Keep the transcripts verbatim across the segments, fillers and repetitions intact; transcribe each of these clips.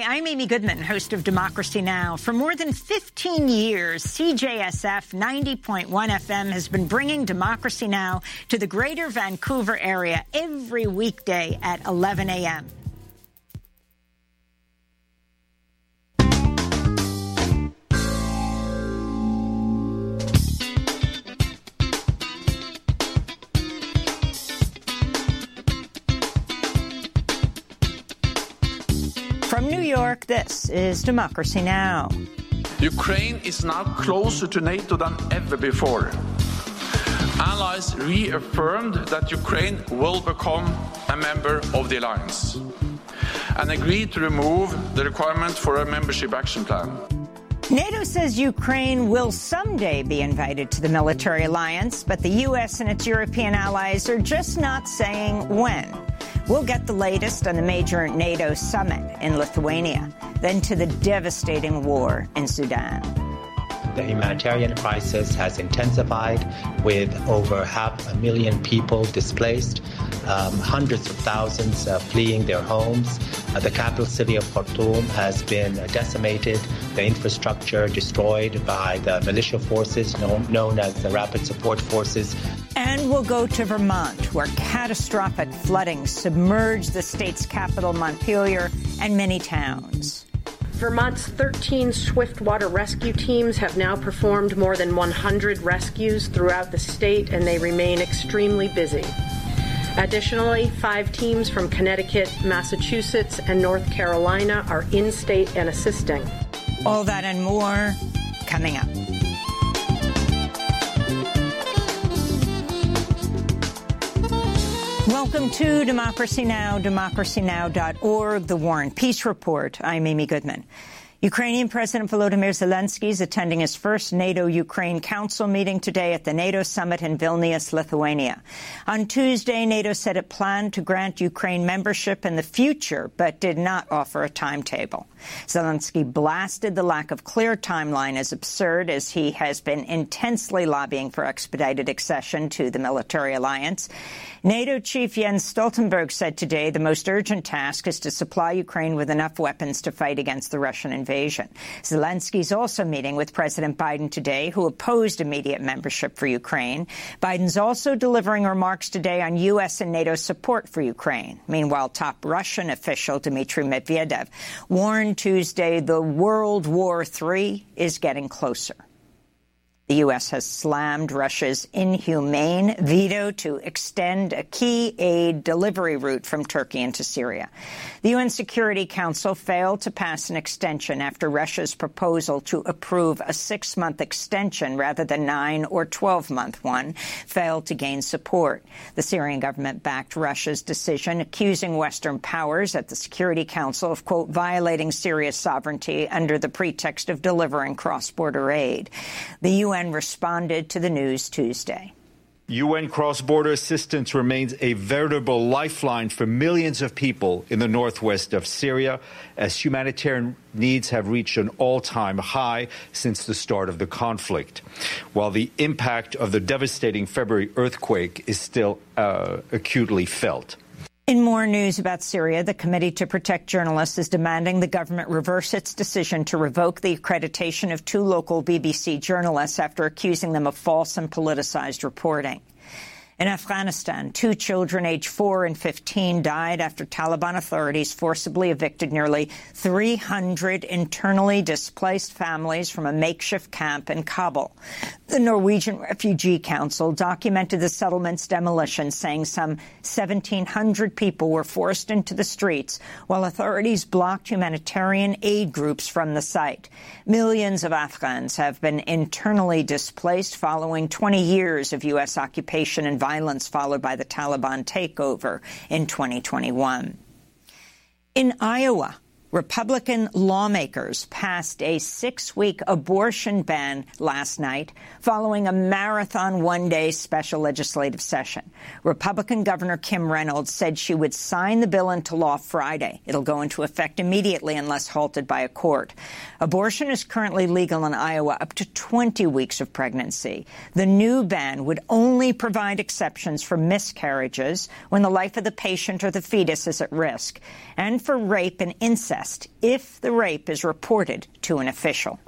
I'm Amy Goodman, host of Democracy Now! For more than fifteen years, C J S F ninety point one F M has been bringing Democracy Now! To the greater Vancouver area every weekday at eleven a m From New York, this is Democracy Now! Ukraine is now closer to NATO than ever before. Allies reaffirmed that Ukraine will become a member of the alliance and agreed to remove the requirement for a membership action plan. NATO says Ukraine will someday be invited to the military alliance, but the U S and its European allies are just not saying when. We'll get the latest on the major NATO summit in Lithuania, then to the devastating war in Sudan. The humanitarian crisis has intensified with over half a million people displaced, um, hundreds of thousands uh, fleeing their homes. Uh, the capital city of Khartoum has been decimated, the infrastructure destroyed by the militia forces known, known as the Rapid Support Forces. And we'll go to Vermont, where catastrophic flooding submerged the state's capital, Montpelier, and many towns. Vermont's thirteen swiftwater rescue teams have now performed more than one hundred rescues throughout the state, and they remain extremely busy. Additionally, five teams from Connecticut, Massachusetts, and North Carolina are in-state and assisting. All that and more coming up. Welcome to Democracy Now!, democracy now dot org, The War and Peace Report. I'm Amy Goodman. Ukrainian President Volodymyr Zelensky is attending his first NATO-Ukraine Council meeting today at the NATO summit in Vilnius, Lithuania. On Tuesday, NATO said it planned to grant Ukraine membership in the future, but did not offer a timetable. Zelensky blasted the lack of clear timeline as absurd, as he has been intensely lobbying for expedited accession to the military alliance. NATO chief Jens Stoltenberg said today the most urgent task is to supply Ukraine with enough weapons to fight against the Russian invasion. Zelensky is also meeting with President Biden today, who opposed immediate membership for Ukraine. Biden's also delivering remarks today on U S and NATO support for Ukraine. Meanwhile, top Russian official Dmitry Medvedev warned Tuesday the World War Three is getting closer. The U S has slammed Russia's inhumane veto to extend a key aid delivery route from Turkey into Syria. The U N Security Council failed to pass an extension after Russia's proposal to approve a six-month extension rather than nine- or twelve-month one failed to gain support. The Syrian government backed Russia's decision, accusing Western powers at the Security Council of, quote, violating Syria's sovereignty under the pretext of delivering cross-border aid. The U N responded to the news Tuesday. U N cross-border assistance remains a veritable lifeline for millions of people in the northwest of Syria, as humanitarian needs have reached an all-time high since the start of the conflict, while the impact of the devastating February earthquake is still uh, acutely felt. In more news about Syria, the Committee to Protect Journalists is demanding the government reverse its decision to revoke the accreditation of two local B B C journalists after accusing them of false and politicized reporting. In Afghanistan, two children aged four and fifteen died after Taliban authorities forcibly evicted nearly three hundred internally displaced families from a makeshift camp in Kabul. The Norwegian Refugee Council documented the settlement's demolition, saying some seventeen hundred people were forced into the streets while authorities blocked humanitarian aid groups from the site. Millions of Afghans have been internally displaced following twenty years of U S occupation and violence followed by the Taliban takeover in twenty twenty-one. In Iowa, Republican lawmakers passed a six-week abortion ban last night following a marathon one-day special legislative session. Republican Governor Kim Reynolds said she would sign the bill into law Friday. It'll go into effect immediately unless halted by a court. Abortion is currently legal in Iowa up to twenty weeks of pregnancy. The new ban would only provide exceptions for miscarriages when the life of the patient or the fetus is at risk, and for rape and incest incest if the rape is reported to an official.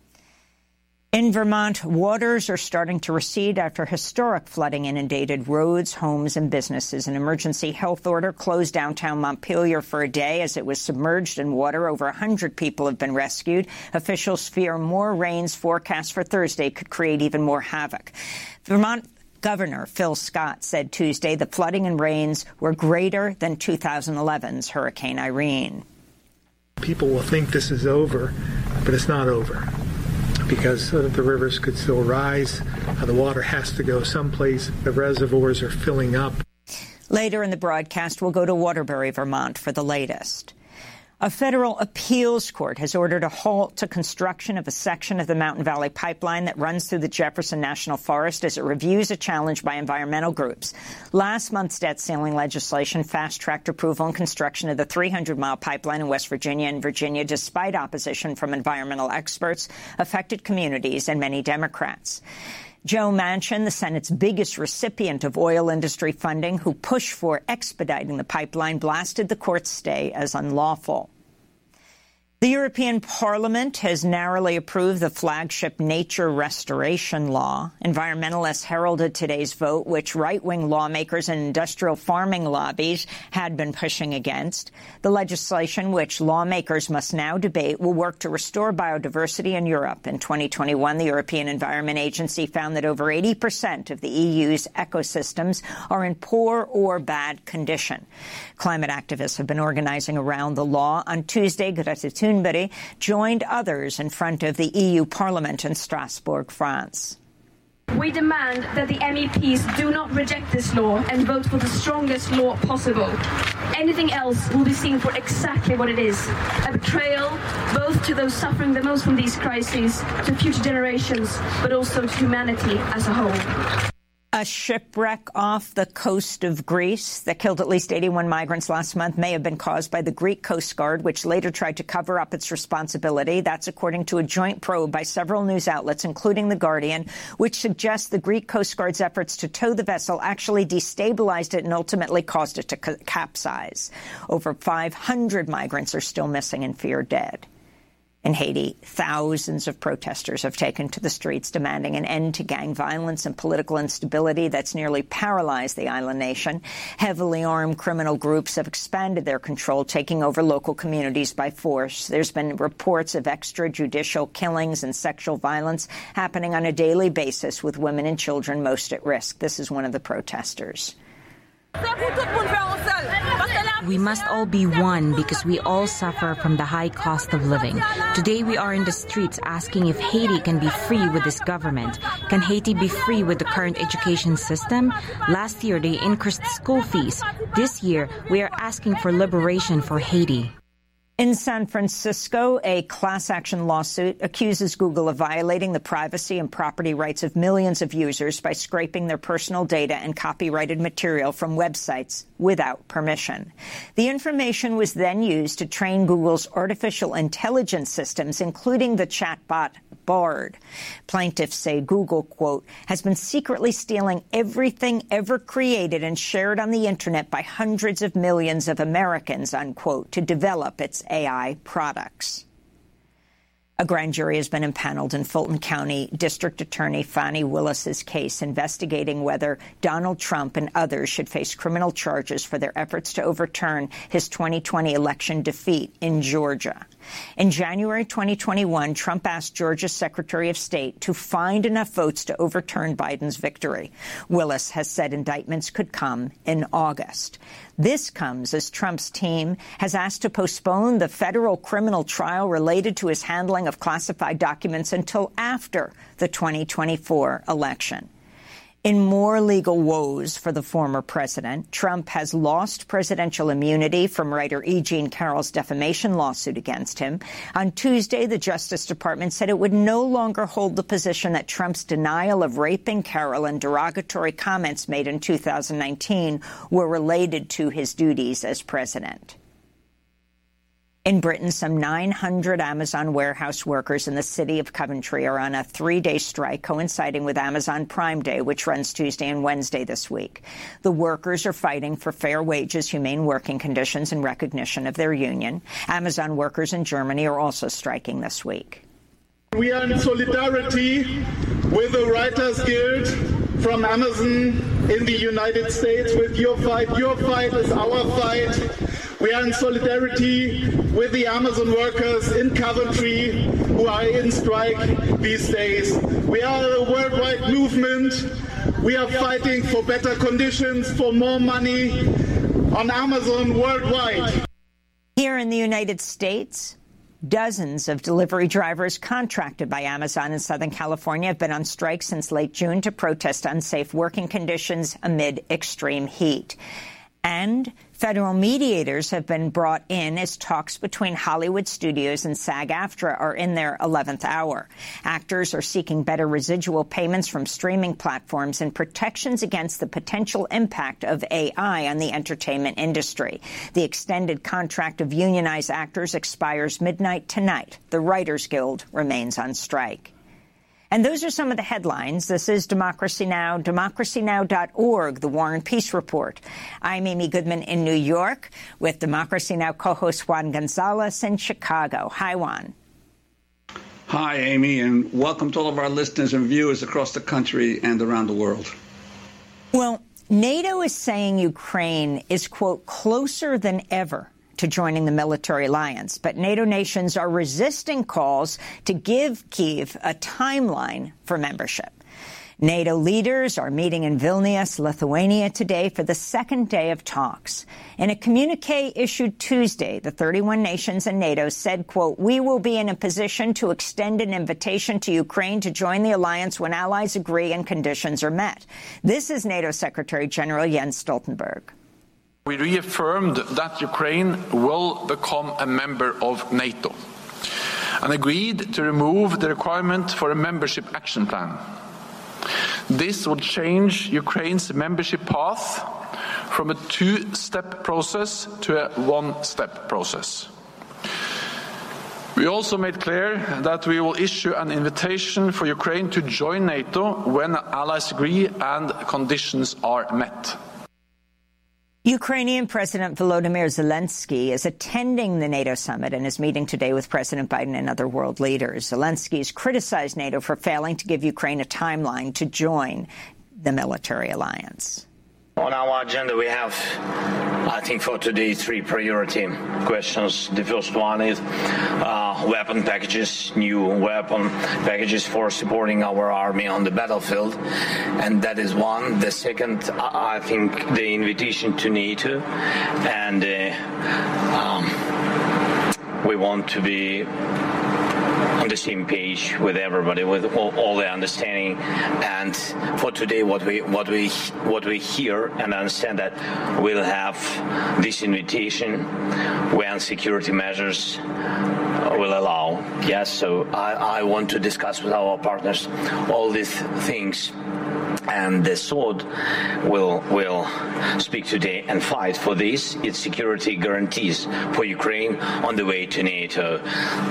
In Vermont, waters are starting to recede after historic flooding inundated roads, homes, and businesses. An emergency health order closed downtown Montpelier for a day as it was submerged in water. Over one hundred people have been rescued. Officials fear more rains forecast for Thursday could create even more havoc. Vermont Governor Phil Scott said Tuesday the flooding and rains were greater than two thousand eleven's Hurricane Irene. People will think this is over, but it's not over, because uh, the rivers could still rise. Uh, the water has to go someplace. The reservoirs are filling up. Later in the broadcast, we'll go to Waterbury, Vermont for the latest. A federal appeals court has ordered a halt to construction of a section of the Mountain Valley Pipeline that runs through the Jefferson National Forest as it reviews a challenge by environmental groups. Last month's debt ceiling legislation fast-tracked approval and construction of the three hundred mile pipeline in West Virginia and Virginia, despite opposition from environmental experts, affected communities, and many Democrats. Joe Manchin, the Senate's biggest recipient of oil industry funding, who pushed for expediting the pipeline, blasted the court's stay as unlawful. The European Parliament has narrowly approved the flagship nature restoration law. Environmentalists heralded today's vote, which right-wing lawmakers and industrial farming lobbies had been pushing against. The legislation, which lawmakers must now debate, will work to restore biodiversity in Europe. In twenty twenty-one, the European Environment Agency found that over eighty percent of the E U's ecosystems are in poor or bad condition. Climate activists have been organizing around the law. On Tuesday, Greta Thunberg joined others in front of the E U Parliament in Strasbourg, France. We demand that the M E Ps do not reject this law and vote for the strongest law possible. Anything else will be seen for exactly what it is, a betrayal both to those suffering the most from these crises, to future generations, but also to humanity as a whole. A shipwreck off the coast of Greece that killed at least eighty-one migrants last month may have been caused by the Greek Coast Guard, which later tried to cover up its responsibility. That's according to a joint probe by several news outlets, including The Guardian, which suggests the Greek Coast Guard's efforts to tow the vessel actually destabilized it and ultimately caused it to capsize. Over five hundred migrants are still missing and feared dead. In Haiti, thousands of protesters have taken to the streets demanding an end to gang violence and political instability that's nearly paralyzed the island nation. Heavily armed criminal groups have expanded their control, taking over local communities by force. There's been reports of extrajudicial killings and sexual violence happening on a daily basis, with women and children most at risk. This is one of the protesters. We must all be one because we all suffer from the high cost of living. Today we are in the streets asking if Haiti can be free with this government. Can Haiti be free with the current education system? Last year they increased school fees. This year we are asking for liberation for Haiti. In San Francisco, a class-action lawsuit accuses Google of violating the privacy and property rights of millions of users by scraping their personal data and copyrighted material from websites without permission. The information was then used to train Google's artificial intelligence systems, including the chatbot Bard. Plaintiffs say Google, quote, has been secretly stealing everything ever created and shared on the Internet by hundreds of millions of Americans, unquote, to develop its A I products. A grand jury has been impaneled in Fulton County District Attorney Fani Willis's case, investigating whether Donald Trump and others should face criminal charges for their efforts to overturn his twenty twenty election defeat in Georgia. In January twenty twenty-one, Trump asked Georgia's Secretary of State to find enough votes to overturn Biden's victory. Willis has said indictments could come in August. This comes as Trump's team has asked to postpone the federal criminal trial related to his handling of classified documents until after the twenty twenty-four election. In more legal woes for the former president, Trump has lost presidential immunity from writer E. Jean Carroll's defamation lawsuit against him. On Tuesday, the Justice Department said it would no longer hold the position that Trump's denial of raping Carroll and derogatory comments made in two thousand nineteen were related to his duties as president. In Britain, some nine hundred Amazon warehouse workers in the city of Coventry are on a three-day strike coinciding with Amazon Prime Day, which runs Tuesday and Wednesday this week. The workers are fighting for fair wages, humane working conditions, and recognition of their union. Amazon workers in Germany are also striking this week. We are in solidarity with the Writers Guild from Amazon in the United States with your fight. Your fight is our fight. We are in solidarity with the Amazon workers in Coventry who are in strike these days. We are a worldwide movement. We are fighting for better conditions, for more money on Amazon worldwide. Here in the United States, dozens of delivery drivers contracted by Amazon in Southern California have been on strike since late June to protest unsafe working conditions amid extreme heat. And federal mediators have been brought in as talks between Hollywood studios and SAG-AFTRA are in their eleventh hour. Actors are seeking better residual payments from streaming platforms and protections against the potential impact of A I on the entertainment industry. The extended contract of unionized actors expires midnight tonight. The Writers Guild remains on strike. And those are some of the headlines. This is Democracy Now!, democracy now dot org, the War and Peace Report. I'm Amy Goodman in New York with Democracy Now! Co-host Juan Gonzalez in Chicago. Hi, Juan. Hi, Amy, and welcome to all of our listeners and viewers across the country and around the world. Well, NATO is saying Ukraine is, quote, closer than ever to joining the military alliance, but NATO nations are resisting calls to give Kyiv a timeline for membership. NATO leaders are meeting in Vilnius, Lithuania today for the second day of talks. In a communique issued Tuesday, the thirty-one nations in NATO said, quote, we will be in a position to extend an invitation to Ukraine to join the alliance when allies agree and conditions are met. This is NATO Secretary General Jens Stoltenberg. We reaffirmed that Ukraine will become a member of NATO and agreed to remove the requirement for a membership action plan. This would change Ukraine's membership path from a two-step process to a one-step process. We also made clear that we will issue an invitation for Ukraine to join NATO when allies agree and conditions are met. Ukrainian President Volodymyr Zelensky is attending the NATO summit and is meeting today with President Biden and other world leaders. Zelensky has criticized NATO for failing to give Ukraine a timeline to join the military alliance. On our agenda, we have, I think, for today, three priority questions. The first one is uh, weapon packages, new weapon packages for supporting our army on the battlefield, and that is one. The second, I think, the invitation to NATO, and uh, um, we want to be on the same page with everybody, with all, all the understanding. And for today, what we what we what we hear and understand that we'll have this invitation when security measures will allow. Yes, so I, I want to discuss with our partners all these things. And the sword will will speak today and fight for this. Its security guarantees for Ukraine on the way to NATO.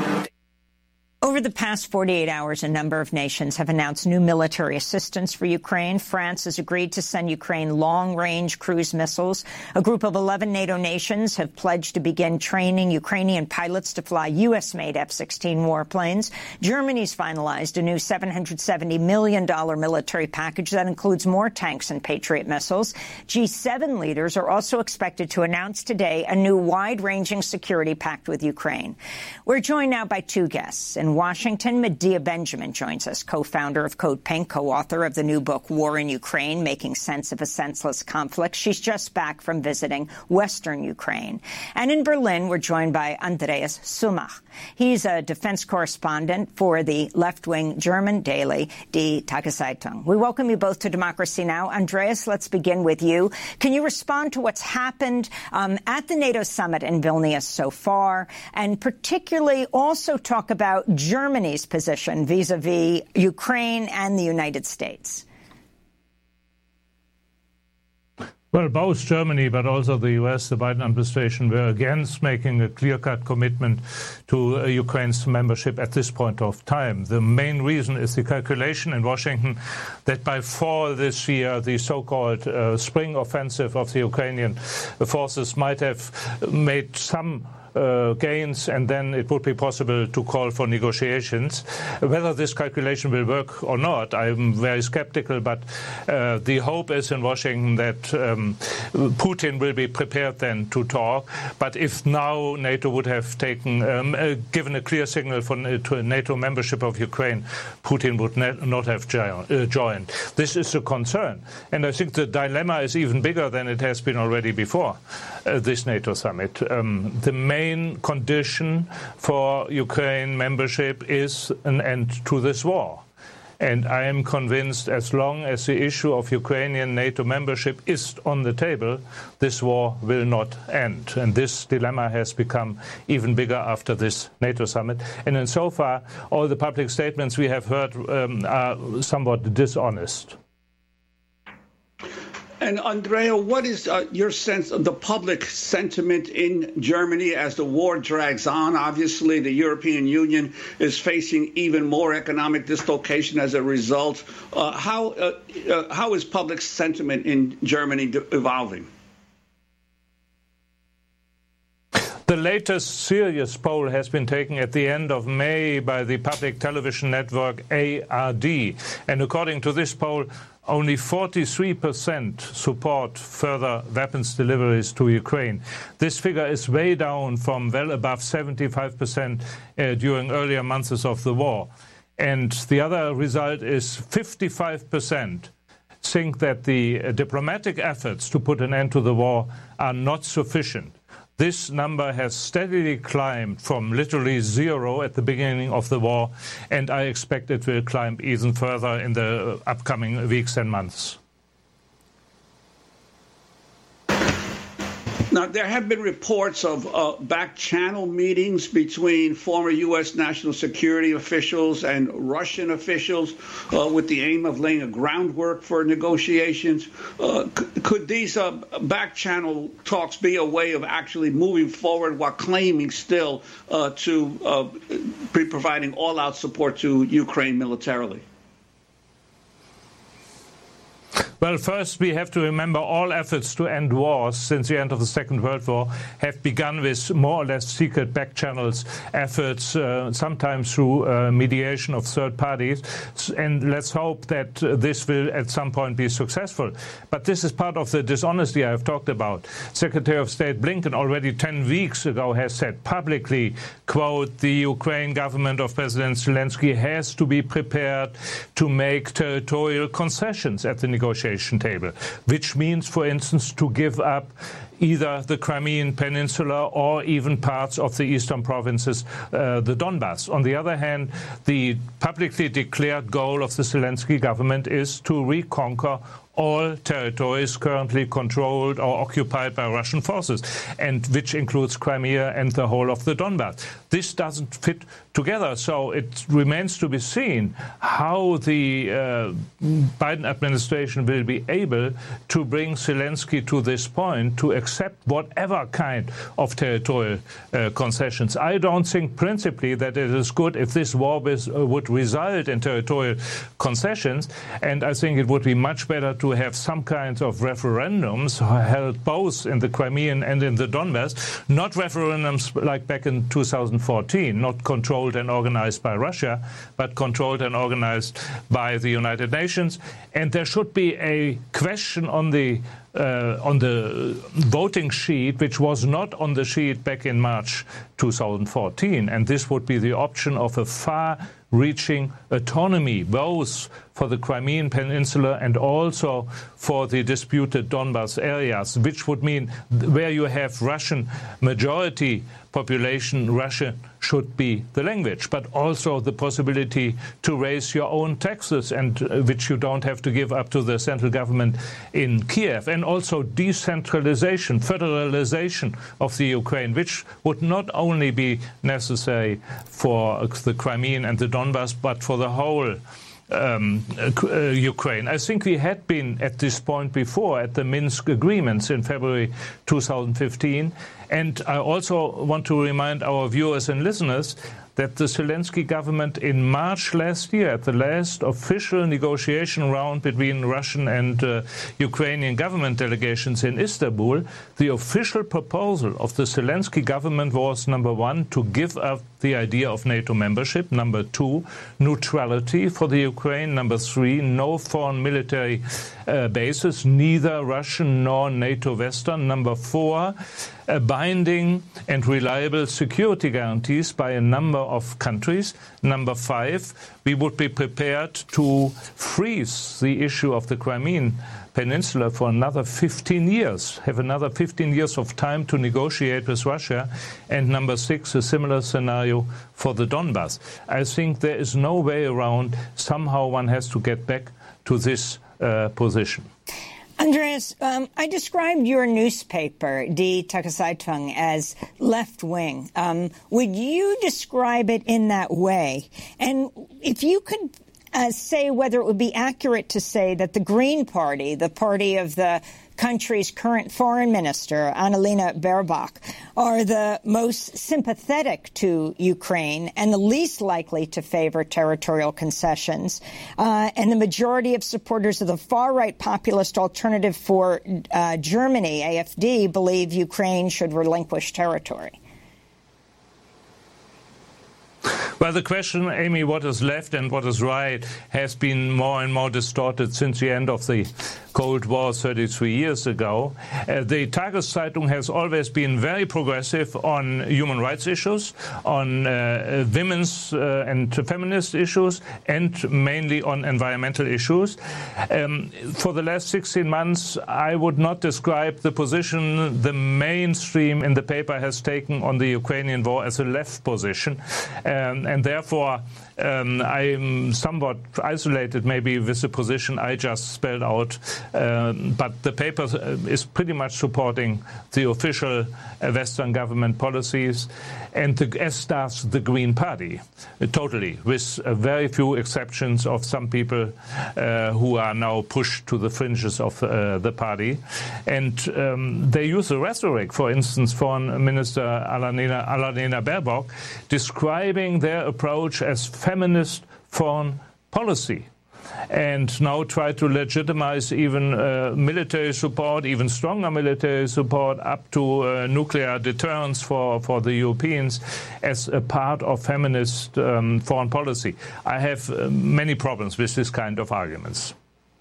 Over the past forty-eight hours, a number of nations have announced new military assistance for Ukraine. France has agreed to send Ukraine long-range cruise missiles. A group of eleven NATO nations have pledged to begin training Ukrainian pilots to fly U S-made F sixteen warplanes. Germany's finalized a new seven hundred seventy million dollars military package that includes more tanks and Patriot missiles. G seven leaders are also expected to announce today a new wide-ranging security pact with Ukraine. We're joined now by two guests. In Washington, Medea Benjamin joins us, co-founder of Code Pink, co-author of the new book, War in Ukraine, Making Sense of a Senseless Conflict. She's just back from visiting Western Ukraine. And in Berlin, we're joined by Andreas Sumach. He's a defense correspondent for the left-wing German daily Die Tageszeitung. We welcome you both to Democracy Now! Andreas, let's begin with you. Can you respond to what's happened um, at the NATO summit in Vilnius so far, and particularly also talk about Germany's position vis-a-vis Ukraine and the United States? Well, both Germany but also the U S, the Biden administration, were against making a clear-cut commitment to uh, Ukraine's membership at this point of time. The main reason is the calculation in Washington that by fall this year, the so-called uh, spring offensive of the Ukrainian forces might have made some Uh, gains, and then it would be possible to call for negotiations. Whether this calculation will work or not, I'm very skeptical, but uh, the hope is in Washington that um, Putin will be prepared then to talk. But if now NATO would have taken, um, uh, given a clear signal for to NATO membership of Ukraine, Putin would not have jo uh, joined. This is a concern, and I think the dilemma is even bigger than it has been already before uh, this NATO summit. Um, the main main condition for Ukraine membership is an end to this war. And I am convinced as long as the issue of Ukrainian NATO membership is on the table, this war will not end. And this dilemma has become even bigger after this NATO summit. And in so far, all the public statements we have heard um, are somewhat dishonest. And Andrea, what is uh, your sense of the public sentiment in Germany as the war drags on? Obviously, the European Union is facing even more economic dislocation as a result. Uh, how uh, uh, how is public sentiment in Germany evolving? The latest serious poll has been taken at the end of May by the public television network A R D. And according to this poll, only forty-three percent support further weapons deliveries to Ukraine. This figure is way down from well above seventy-five percent uh, during earlier months of the war. And the other result is fifty-five percent think that the uh, diplomatic efforts to put an end to the war are not sufficient. This number has steadily climbed from literally zero at the beginning of the war, and I expect it will climb even further in the upcoming weeks and months. Now, there have been reports of uh, back-channel meetings between former U S national security officials and Russian officials uh, with the aim of laying a groundwork for negotiations. Uh, could these uh, back-channel talks be a way of actually moving forward while claiming still uh, to uh, be providing all-out support to Ukraine militarily? Well, first we have to remember all efforts to end wars since the end of the Second World War have begun with more or less secret back channels efforts, uh, sometimes through uh, mediation of third parties. And let's hope that uh, this will at some point be successful. But this is part of the dishonesty I have talked about. Secretary of State Blinken already ten weeks ago has said publicly, quote, the Ukraine government of President Zelensky has to be prepared to make territorial concessions at the negotiation table, which means, for instance, to give up either the Crimean Peninsula or even parts of the eastern provinces, uh, the Donbass. On the other hand, the publicly declared goal of the Zelensky government is to reconquer all territories currently controlled or occupied by Russian forces, and which includes Crimea and the whole of the Donbass. This doesn't fit together, so it remains to be seen how the uh, Biden administration will be able to bring Zelensky to this point to accept whatever kind of territorial uh, concessions. I don't think principally that it is good if this war with, uh, would result in territorial concessions, and I think it would be much better to have some kinds of referendums held both in the Crimean and in the Donbass, not referendums like back in two thousand fourteen, not controlled and organized by Russia, but controlled and organized by the United Nations. And there should be a question on the Uh, on the voting sheet, which was not on the sheet back in March two thousand fourteen. And this would be the option of a far-reaching autonomy, both for the Crimean Peninsula and also for the disputed Donbass areas, which would mean where you have Russian majority population, Russian should be the language, but also the possibility to raise your own taxes, and uh, which you don't have to give up to the central government in Kiev, and also decentralization, federalization of the Ukraine, which would not only be necessary for the Crimean and the Donbass, but for the whole um, uh, Ukraine. I think we had been at this point before at the Minsk agreements in February two thousand fifteen. And I also want to remind our viewers and listeners that the Zelensky government in March last year, at the last official negotiation round between Russian and uh, Ukrainian government delegations in Istanbul, the official proposal of the Zelensky government was, number one, to give up the idea of NATO membership, number two, neutrality for the Ukraine, number three, no foreign military uh, bases, neither Russian nor NATO Western, number four, uh, binding and reliable security guarantees by a number of countries, number five, we would be prepared to freeze the issue of the Crimean Peninsula for another fifteen years, have another fifteen years of time to negotiate with Russia, and number six, a similar scenario for the Donbass. I think there is no way around. Somehow one has to get back to this uh, position. Andreas, um, I described your newspaper, Die Tageszeitung, as left-wing. Um, would you describe it in that way? And if you could uh, say whether it would be accurate to say that the Green Party, the party of the country's current foreign minister, Annalena Baerbock, are the most sympathetic to Ukraine and the least likely to favor territorial concessions. Uh, and the majority of supporters of the far-right populist Alternative for uh, Germany, A F D, believe Ukraine should relinquish territory. Well, the question, Amy, what is left and what is right, has been more and more distorted since the end of the Cold War thirty-three years ago. Uh, the Tageszeitung has always been very progressive on human rights issues, on uh, women's uh, and feminist issues, and mainly on environmental issues. Um, for the last sixteen months, I would not describe the position the mainstream in the paper has taken on the Ukrainian war as a left position. Um, and therefore, um, I'm somewhat isolated maybe with the position I just spelled out. Uh, but the paper is pretty much supporting the official uh, Western government policies, and the, as does the Green Party, uh, totally, with uh, very few exceptions of some people uh, who are now pushed to the fringes of uh, the party. And um, they use the rhetoric, for instance, Foreign Minister Annalena, Annalena Baerbock, describing their approach as feminist foreign policy, and now try to legitimize even uh, military support, even stronger military support, up to uh, nuclear deterrence for, for the Europeans as a part of feminist um, foreign policy. I have uh, many problems with this kind of arguments.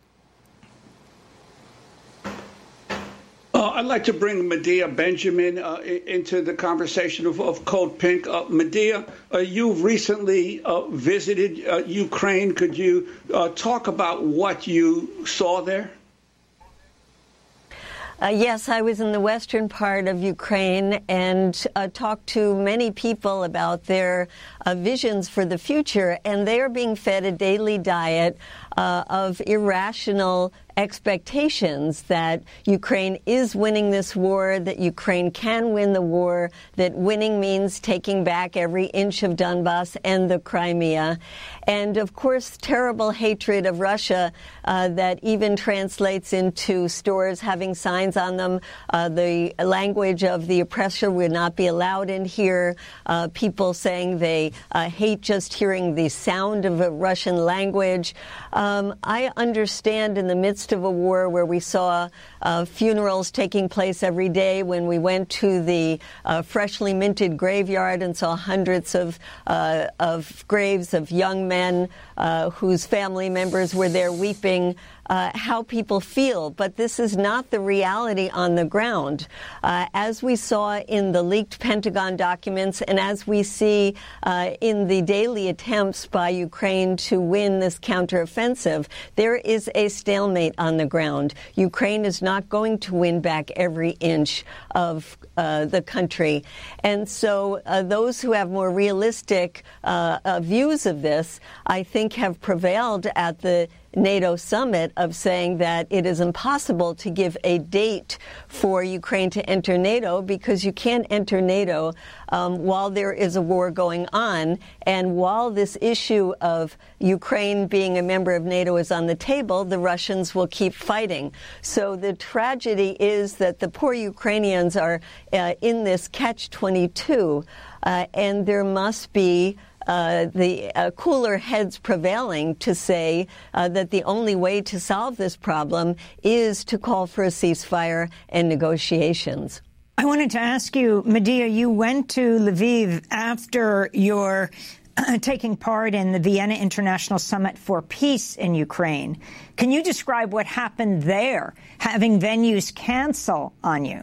Uh, I'd like to bring Medea Benjamin uh, into the conversation of, of Code Pink. Uh, Medea, uh, you recently uh, visited uh, Ukraine. Could you uh, talk about what you saw there? Uh, yes, I was in the western part of Ukraine and uh, talked to many people about their uh, visions for the future, and they are being fed a daily diet uh, of irrational expectations that Ukraine is winning this war, that Ukraine can win the war, that winning means taking back every inch of Donbass and the Crimea, and, of course, terrible hatred of Russia uh, that even translates into stores having signs on them. Uh, the language of the oppressor would not be allowed in here. Uh, people saying they uh, hate just hearing the sound of a Russian language. Um, I understand in the midst of a war where we saw uh, funerals taking place every day, when we went to the uh, freshly minted graveyard and saw hundreds of uh, of graves of young men uh, whose family members were there weeping, Uh, how people feel. But this is not the reality on the ground. Uh, as we saw in the leaked Pentagon documents, and as we see uh, in the daily attempts by Ukraine to win this counteroffensive, there is a stalemate on the ground. Ukraine is not going to win back every inch of uh, the country. And so uh, those who have more realistic uh, uh, views of this, I think, have prevailed at the NATO summit of saying that it is impossible to give a date for Ukraine to enter NATO because you can't enter NATO um, while there is a war going on. And while this issue of Ukraine being a member of NATO is on the table, the Russians will keep fighting. So the tragedy is that the poor Ukrainians are uh, in this catch twenty-two, uh, and there must be Uh, the uh, cooler heads prevailing to say uh, that the only way to solve this problem is to call for a ceasefire and negotiations. I wanted to ask you, Medea, you went to Lviv after your uh, taking part in the Vienna International Summit for Peace in Ukraine. Can you describe what happened there, having venues cancel on you?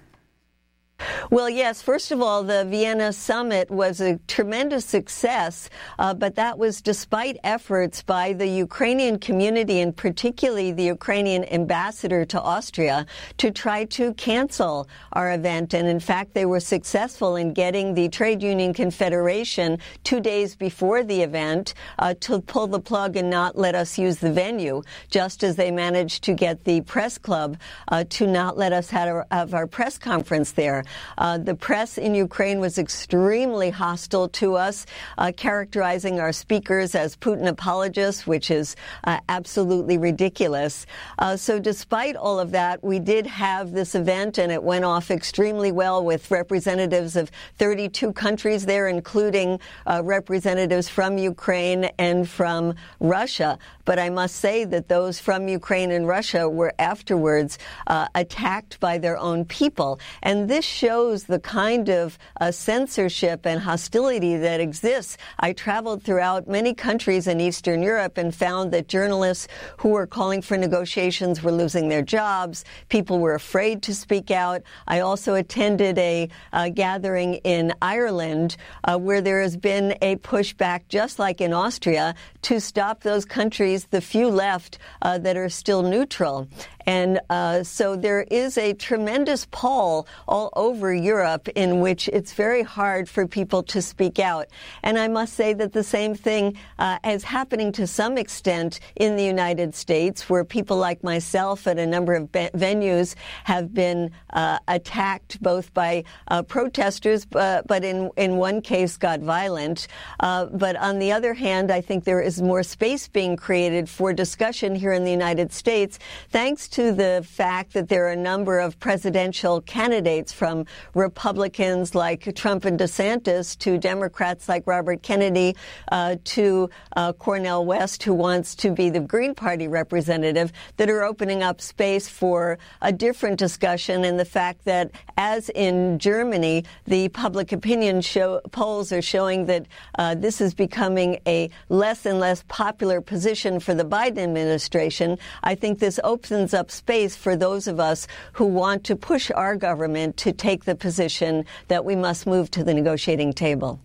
Well, yes. First of all, the Vienna summit was a tremendous success, uh, but that was despite efforts by the Ukrainian community and particularly the Ukrainian ambassador to Austria to try to cancel our event. And in fact, they were successful in getting the Trade Union Confederation two days before the event uh, to pull the plug and not let us use the venue, just as they managed to get the press club uh, to not let us have our, have our press conference there. Uh, the press in Ukraine was extremely hostile to us, uh, characterizing our speakers as Putin apologists, which is uh, absolutely ridiculous. Uh, so despite all of that, we did have this event, and it went off extremely well with representatives of thirty-two countries there, including uh, representatives from Ukraine and from Russia. But I must say that those from Ukraine and Russia were afterwards uh, attacked by their own people. And this shows the kind of uh, censorship and hostility that exists. I traveled throughout many countries in Eastern Europe and found that journalists who were calling for negotiations were losing their jobs. People were afraid to speak out. I also attended a uh, gathering in Ireland uh, where there has been a pushback, just like in Austria, to stop those countries, the few left, uh, that are still neutral. And uh, so there is a tremendous pull all over Europe in which it's very hard for people to speak out. And I must say that the same thing uh, is happening to some extent in the United States, where people like myself at a number of be- venues have been uh, attacked both by uh, protesters, uh, but in, in one case got violent. Uh, but on the other hand, I think there is more space being created for discussion here in the United States, thanks to the fact that there are a number of presidential candidates, from Republicans like Trump and DeSantis to Democrats like Robert Kennedy uh, to uh, Cornel West, who wants to be the Green Party representative, that are opening up space for a different discussion. And the fact that, as in Germany, the public opinion show, polls are showing that uh, this is becoming a less and less popular position for the Biden administration, I think this opens up space for those of us who want to push our government to take the position that we must move to the negotiating table.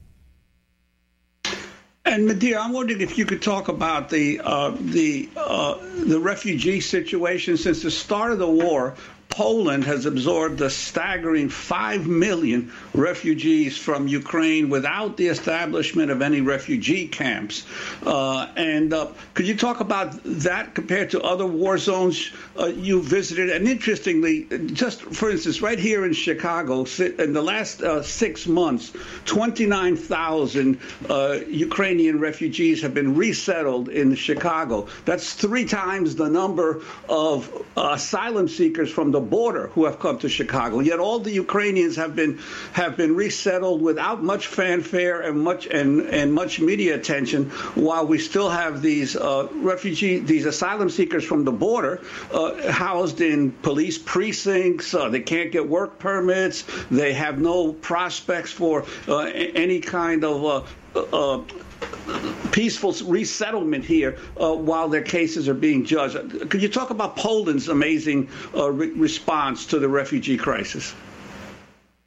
And Medea, I'm wondering if you could talk about the uh, the uh, the refugee situation. Since the start of the war, Poland has absorbed a staggering five million refugees from Ukraine without the establishment of any refugee camps. Uh, and uh, could you talk about that compared to other war zones uh, you visited? And interestingly, just for instance, right here in Chicago, in the last uh, six months, twenty-nine thousand uh, Ukrainian refugees have been resettled in Chicago. That's three times the number of uh, asylum seekers from the border who have come to Chicago. Yet all the Ukrainians have been have been resettled without much fanfare and much and, and much media attention, while we still have these uh, refugee these asylum seekers from the border uh, housed in police precincts. Uh, they can't get work permits. They have no prospects for uh, any kind of uh, uh, peaceful resettlement here uh, while their cases are being judged. Could you talk about Poland's amazing uh, re- response to the refugee crisis? Well,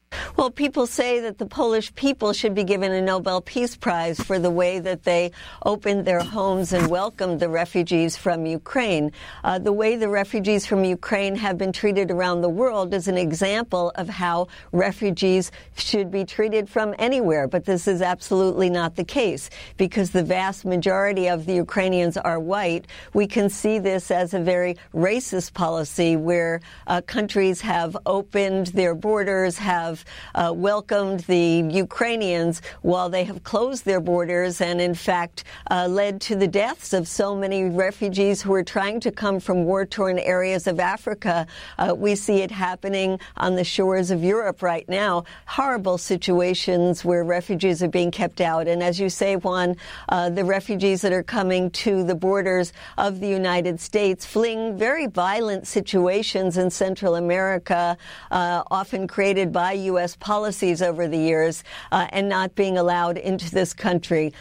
Well, people say that the Polish people should be given a Nobel Peace Prize for the way that they opened their homes and welcomed the refugees from Ukraine. Uh, the way the refugees from Ukraine have been treated around the world is an example of how refugees should be treated from anywhere. But this is absolutely not the case, because the vast majority of the Ukrainians are white. We can see this as a very racist policy where uh, countries have opened their borders, have uh, welcomed the Ukrainians while they have closed their borders, and in fact uh, led to the deaths of so many refugees who are trying to come from war-torn areas of Africa. Uh, we see it happening on the shores of Europe right now. Horrible situations where refugees are being kept out. And as you say, Juan, uh, the refugees that are coming to the borders of the United States, fleeing very violent situations in Central America, uh, often created by U S policies over the years, uh, and not being allowed into this country.